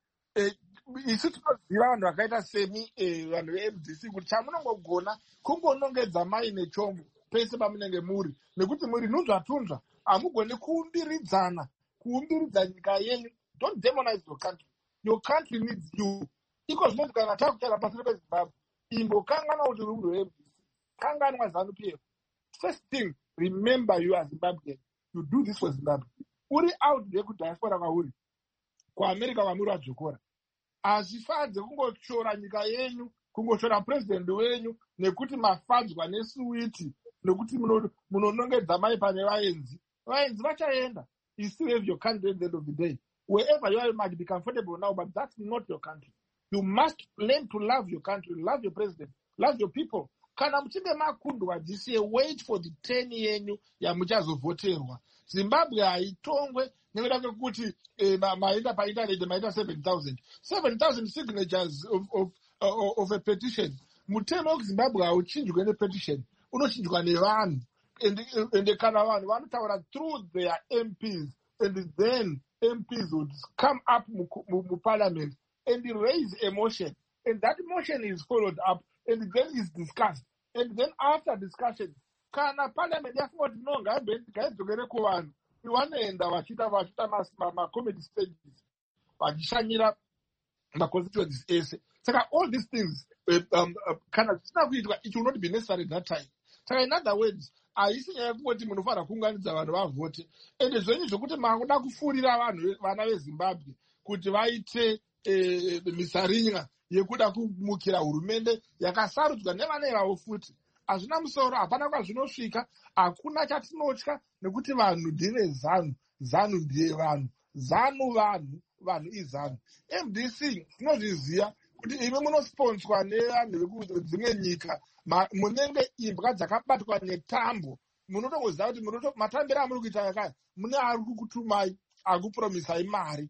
S4: isu tinoziva vanhu vakaita semi vanhu veMDC kuti chamunongogona kungonongedza mai nechombo pese pamunenge muri, nekuti muri nunzvatunzva, hamugoni kuumbiridza nyika yenyu. Don't demonize your country. Your country needs you. Iko zvinoti kana takutara pashure peZimbabwe, imbokanganwa kuti uri munhu weMDC, kanganwa ZANU-PF. First thing, remember you are Zimbabwean. You do this for Zimbabwe. Uri out there kudiaspora kwauri, kuAmerica kwamuri vadzokora. Hazvifadze kungoshora nyika yenyu, kungoshora president wenyu, nekuti mafadzwa nesuwiti, nekuti munonongedza mai pane vaenzi. Vaenzi vachaenda. You still have your country at the end of the day. Wherever you are, you might be comfortable now, but that's not your country. You must learn to love your country, love your president, love your people. Kana muchinge makundwa this year, wait for the 10 yenyu yamuchazovhoterwa. Zimbabwe haitongwe nekuda kwekuti maenda painternet maita 7,000 signatures of a petition. Mutemo weZimbabwe hauchinjwe nepetition, unochinjwa nevanhu. And kana vanhu vanotaura through their MPs, and then MPs would come up mu parliament and raise a motion, and that motion is followed up and then is discussed. And then after discussion, kana parliament yafunga kuti no ngaidzokere kuvanhu, vanoenda vachita ma-committee stages vachishanyira ma-constituencies ese. Saka all these things kana zvisina kuitwa, it will not be necessary that time. Saka in other words, haisi nyaya yekungoti munofanira kuunganidza vanhu vavhote, ende zvenyu zvokuti makuda kufurira vana veZimbabwe kuti vaite misarinya yekuda kumukira hurumende yakasarudzwa nevanai vavo futi. Hazvina musoro, hapana kwazvinosvika, hakuna chatinotya, nekuti vanhu ndive ZANU, ZANU ndiye vanhu, ZANU vanhu iZANU. MDC tinozviziva kuti imi munosponswa nevanhu vekudzimwe nyika, munenge imbwa dzakabatwa netambo. Munotongoziva kuti matambiro amuri kuita yakaya, mune ari kukutumai. akupromisai mari.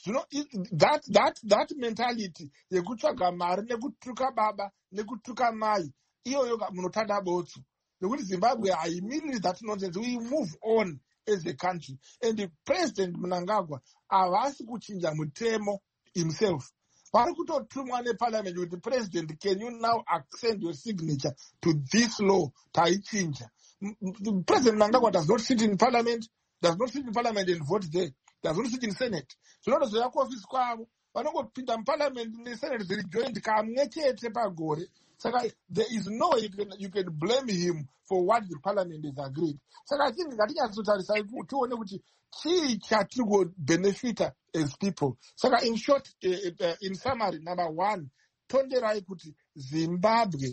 S4: That mentality yekutsvaga mari nekutuka baba nekutuka mai, iyoyo munotanda botso. Nekuti Zimbabwe haimiri that nonsense. We move on as a country. And the President Mnangagwa havasi kuchinja mutemo himself. Vari kutotumwa neparliament with the president, can you now accent your signature to this law taichinja? President Mnangagwa does not sit in parliament, and vote there. Does not sit in Senate. So not as the office kwavo, vanongopinda muparliament nesenate dziri joined kamwe chete pagore. Saka there is no way you can blame him for what the parliament has agreed. Saka I think ngatinyazotarisa tione kuti chii chatiri kubenefita as people. Saka in short, in summary, number one, tonderai kuti Zimbabwe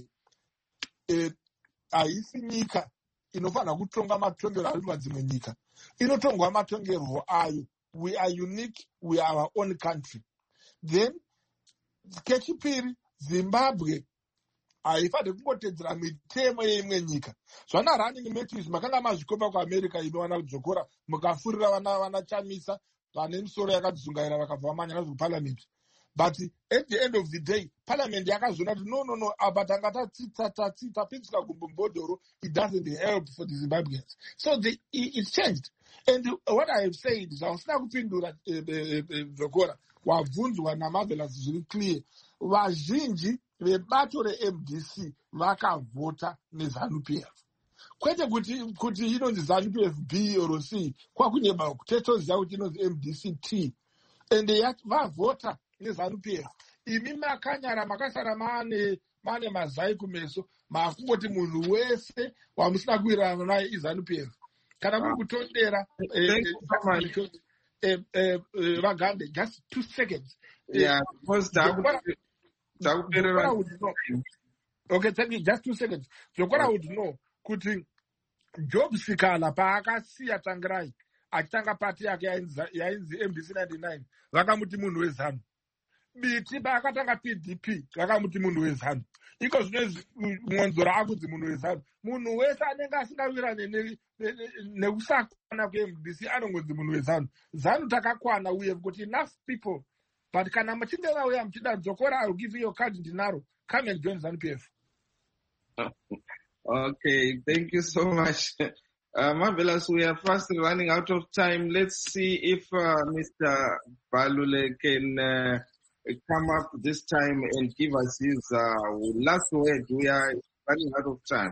S4: haisi nyika inofanira kutonga matongero ari madzimwe nyika. Inotongwa matongerwo ayo. We are unique, we are our own country. Then, kechipiri, Zimbabwe haifaniri kungotedzera mitemo yeimwe nyika. Zvana running matrix makanga mazvikopa kuAmerica inowana kudzokora mukafurira vana Chamisa vane misoro yakadzungaira vakabva vamanya nazvo kuparliament. But at the end of the day, parliament yakazona kuti no, but tanga tapinzika gumbomboddoro, it doesn't help for the Zimbabweans. So it changed. And what I have said is, hausina kupindura Zokora, wabvunzwa naMarvelous zviri clear. Vazhinji vebato reMDC vakavhota neZANU-PF. Kwete kuti inonzi ZANU-PF B or C, kwakunyeba kutetoziva kuti inonzi MDC T. And vavhota neZANU-PF. Imi makanyara makasara mane mazai kumeso, makungoti munhu wese wamusina kuwirirana naye iZANU-PF. Kana muri kutondera Vagande, just 2 seconds.
S1: Yeah, because
S4: okay, tell me just 2 seconds. Zokora would know kuti Job Sikala paakasiya Tangirai achitanga pati yake yainzi MDC 99 vakamuti munhu weZANU. Biti paakatanga PDP vakamuti munhu weZANU. Iko zvinonzi mwanzora akudzi munhu weZANU. Munhu wese anenge asingawirirane nekusakwana kweMDC anongonzi munhu weZANU. ZANU takakwana, we have got enough people. But kana machinge vauya muchida Zokora, I'll give you your card dinaro. Come and join ZANU-PF.
S1: Okay, thank you so much. Marvelous, we are fast running out of time. Let's see if Mr. Balule can come up this time and give us his last word. We are running out of time.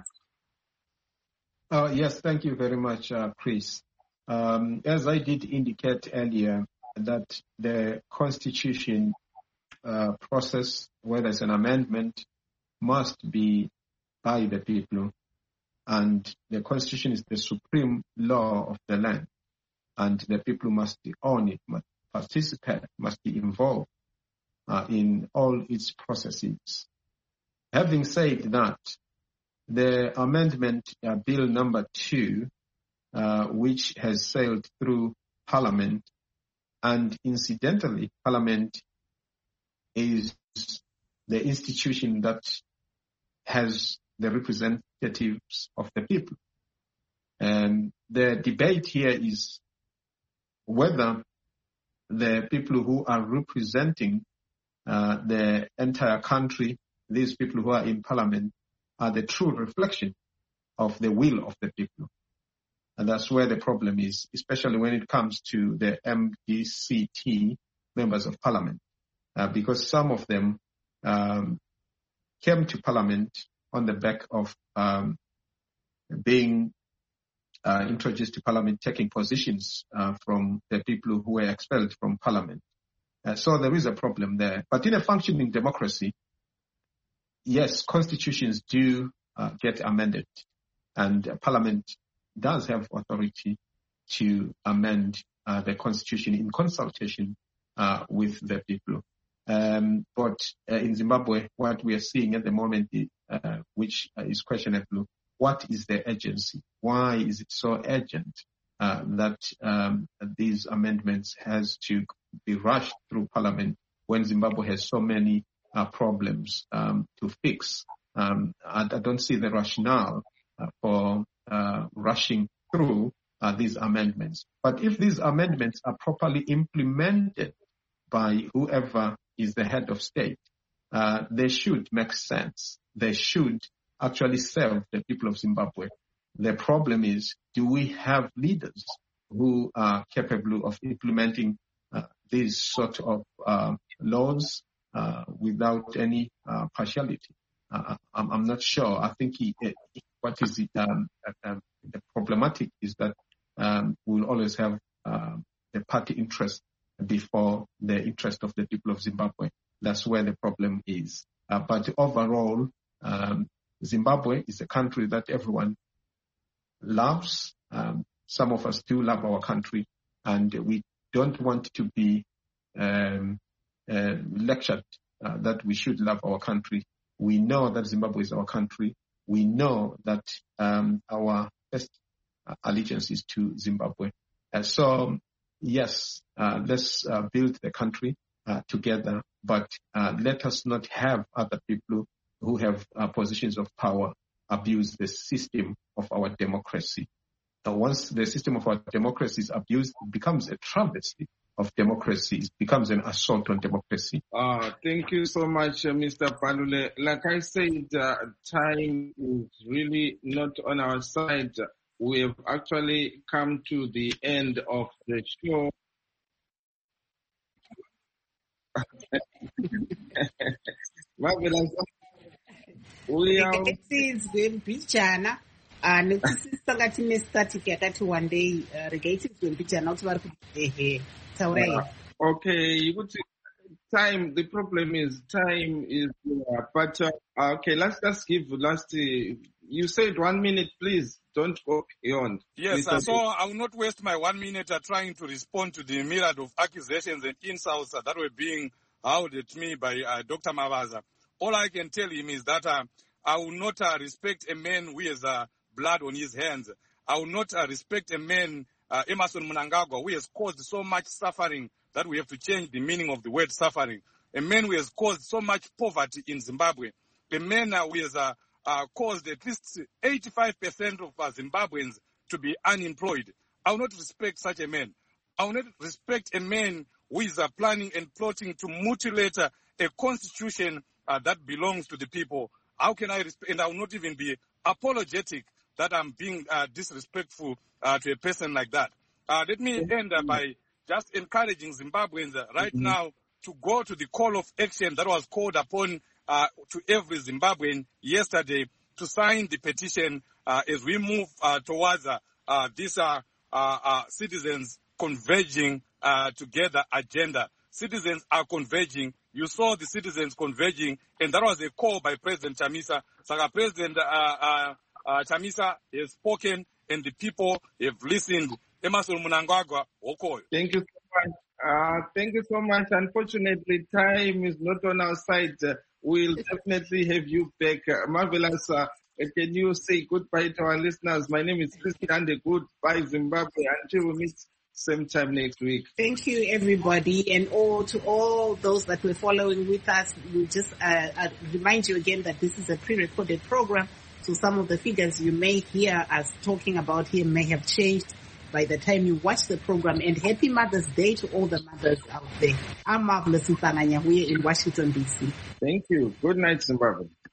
S5: Yes, thank you very much, Chris. As I did indicate earlier, that the constitution process, whether it's an amendment, must be by the people. And the constitution is the supreme law of the land. And the people must own it, must participate, must be involved in all its processes. Having said that, the amendment, Bill number 2, which has sailed through Parliament, and incidentally, Parliament is the institution that has the representatives of the people. And the debate here is whether the people who are representing the entire country, these people who are in Parliament, are the true reflection of the will of the people. And that's where the problem is, especially when it comes to the MDCT members of Parliament, because some of them came to Parliament on the back of being introduced to Parliament, taking positions from the people who were expelled from Parliament. So there is a problem there. But in a functioning democracy, yes, constitutions do get amended, and Parliament does have authority to amend the constitution in consultation with the people. But in Zimbabwe, what we are seeing at the moment, which is questionable, what is the urgency? Why is it so urgent that these amendments has to be rushed through Parliament when Zimbabwe has so many problems to fix? I don't see the rationale for rushing through these amendments. But if these amendments are properly implemented by whoever is the head of state, they should make sense. They should actually serve the people of Zimbabwe. The problem is, do we have leaders who are capable of implementing these sort of laws without any partiality? I'm not sure. I think what is the problematic is that we'll always have the party interest before the interest of the people of Zimbabwe. That's where the problem is. But overall, Zimbabwe is a country that everyone loves. Some of us do love our country, and we don't want to be lectured that we should love our country. We know that Zimbabwe is our country. We know that our first allegiance is to Zimbabwe. So, yes, let's build the country together, but let us not have other people who have positions of power abuse the system of our democracy. Once the system of our democracy is abused, it becomes a travesty of democracy. It becomes an assault on democracy.
S1: Thank you so much, Mr. Palule. Like I said, time is really not on our side. We have actually come to the end of the show. We are...
S2: nekuti sanga tine static yakati one day regai tizwe mbichana kuti vari kuti taurai.
S1: Okay, time, the problem is time is but okay, let's just give last you said 1 minute, please don't go beyond.
S3: Yes, so I will not waste my 1 minute trying to respond to the myriad of accusations and insults that were being hurled at me by Dr. Mavaza. All I can tell him is that I will not respect a man who has blood on his hands. I will not respect a man, Emmerson Mnangagwa, who has caused so much suffering that we have to change the meaning of the word suffering. A man who has caused so much poverty in Zimbabwe. A man who has caused at least 85% of Zimbabweans to be unemployed. I will not respect such a man. I will not respect a man who is planning and plotting to mutilate a constitution that belongs to the people. How can I respect? And I will not even be apologetic that I'm being disrespectful to a person like that. Let me end by just encouraging Zimbabweans right now to go to the call of action that was called upon to every Zimbabwean yesterday to sign the petition as we move towards this citizens converging together agenda. Citizens are converging. You saw the citizens converging, and that was a call by President Chamisa. So President Chamisa has spoken, and the people have listened. Emmerson Mnangagwa, Okoyo.
S1: Thank you so much. Thank you so much. Unfortunately, time is not on our side. We'll definitely have you back. Marvelous. Can you say goodbye to our listeners? My name is Christian. Goodbye, Zimbabwe. Until we meet same time next week.
S2: Thank you, everybody, and to all those that were following with us. We just remind you again that this is a pre-recorded program, so some of the figures you may hear us talking about here may have changed by the time you watch the program. And happy Mother's Day to all the mothers out there. I'm Marvelous Mfanganya here in Washington, D.C.
S1: Thank you. Good night, Zimbabwe.